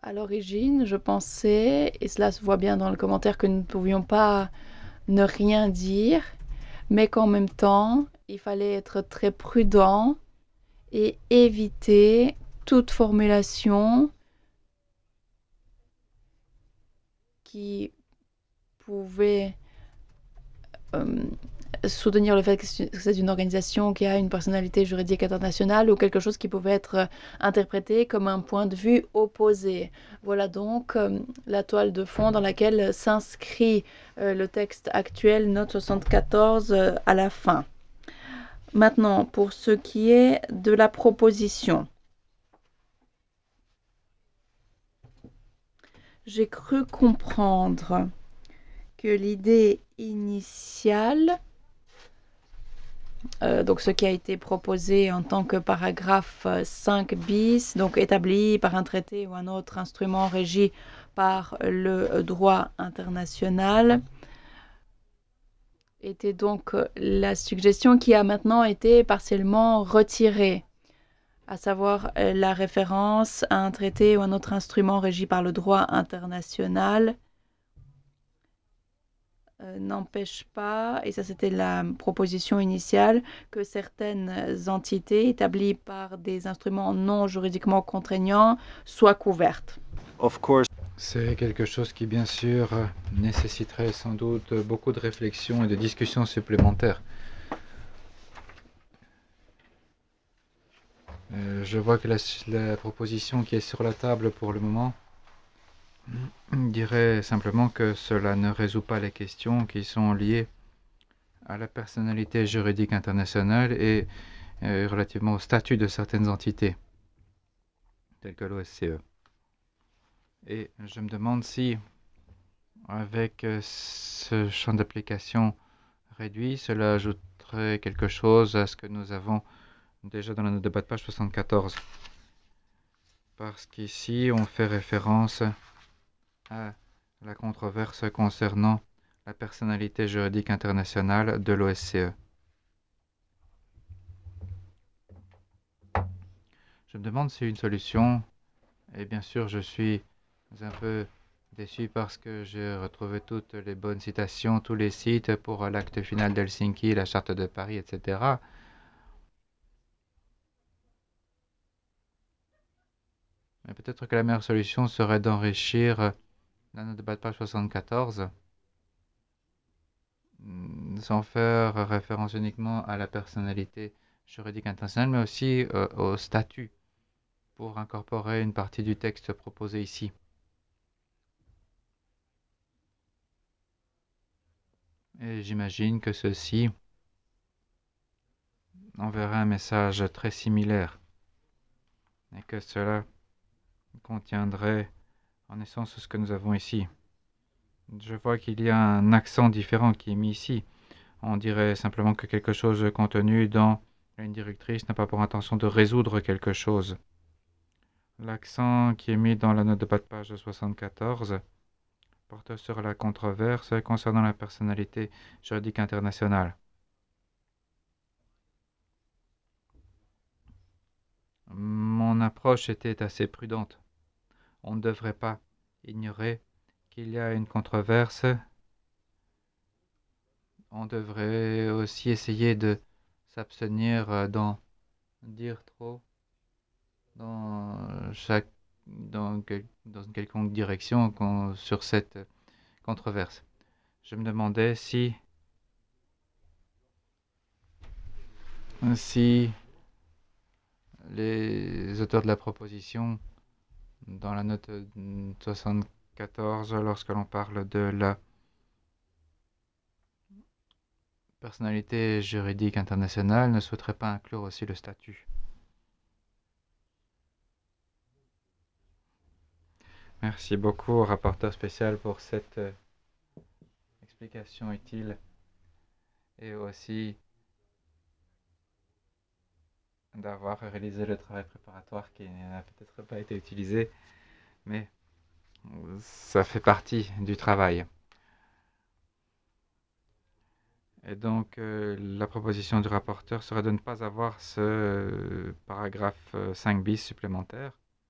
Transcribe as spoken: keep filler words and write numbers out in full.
À l'origine, je pensais, et cela se voit bien dans le commentaire, que nous ne pouvions pas ne rien dire, mais qu'en même temps, il fallait être très prudent et éviter toute formulation qui pouvait euh, soutenir le fait que c'est une organisation qui a une personnalité juridique internationale ou quelque chose qui pouvait être interprété comme un point de vue opposé. Voilà donc euh, la toile de fond dans laquelle s'inscrit euh, le texte actuel, note soixante-quatorze, euh, à la fin. Maintenant, pour ce qui est de la proposition, j'ai cru comprendre que l'idée initiale, Euh, donc ce qui a été proposé en tant que paragraphe cinq bis, donc établi par un traité ou un autre instrument régi par le droit international, était donc la suggestion qui a maintenant été partiellement retirée, à savoir la référence à un traité ou un autre instrument régi par le droit international euh, n'empêche pas, et ça c'était la proposition initiale, que certaines entités établies par des instruments non juridiquement contraignants soient couvertes. Of course. C'est quelque chose qui, bien sûr, nécessiterait sans doute beaucoup de réflexion et de discussions supplémentaires. Euh, je vois que la, la proposition qui est sur la table pour le moment dirait simplement que cela ne résout pas les questions qui sont liées à la personnalité juridique internationale et euh, relativement au statut de certaines entités, telles que l'O S C E. Et je me demande si, avec ce champ d'application réduit, cela ajouterait quelque chose à ce que nous avons déjà dans la note de bas de page soixante-quatorze. Parce qu'ici, on fait référence à la controverse concernant la personnalité juridique internationale de l'O S C E. Je me demande si une solution, et bien sûr je suis un peu déçu parce que j'ai retrouvé toutes les bonnes citations, tous les sites pour l'acte final d'Helsinki, la charte de Paris, et cetera. Mais peut-être que la meilleure solution serait d'enrichir la note de bas de page soixante-quatorze sans faire référence uniquement à la personnalité juridique internationale, mais aussi euh, au statut, pour incorporer une partie du texte proposé ici. Et j'imagine que ceci enverrait un message très similaire et que cela contiendrait en essence ce que nous avons ici. Je vois qu'il y a un accent différent qui est mis ici. On dirait simplement que quelque chose contenu dans une directrice n'a pas pour intention de résoudre quelque chose. L'accent qui est mis dans la note de bas de page soixante-quatorze porte sur la controverse concernant la personnalité juridique internationale. Mon approche était assez prudente. On ne devrait pas ignorer qu'il y a une controverse. On devrait aussi essayer de s'abstenir d'en dire trop dans chaque dans, quel, dans une quelconque direction con, sur cette controverse. Je me demandais si si les auteurs de la proposition dans la note soixante-quatorze, lorsque l'on parle de la personnalité juridique internationale, ne souhaiteraient pas inclure aussi le statut. Merci beaucoup au rapporteur spécial pour cette euh, explication utile et aussi d'avoir réalisé le travail préparatoire qui n'a peut-être pas été utilisé, mais ça fait partie du travail. Et donc, euh, la proposition du rapporteur serait de ne pas avoir ce euh, paragraphe euh, cinq bis supplémentaire,